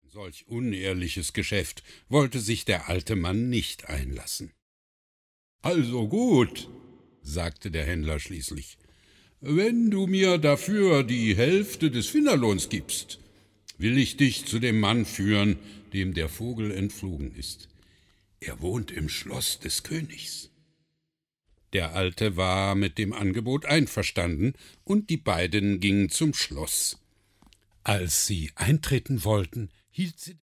Solch unehrliches Geschäft wollte sich der alte Mann nicht einlassen. »Also gut«, sagte der Händler schließlich, »wenn du mir dafür die Hälfte des Finderlohns gibst, will ich dich zu dem Mann führen, dem der Vogel entflogen ist. Er wohnt im Schloss des Königs.« Der Alte war mit dem Angebot einverstanden, und die beiden gingen zum Schloss. Als sie eintreten wollten, hielt sie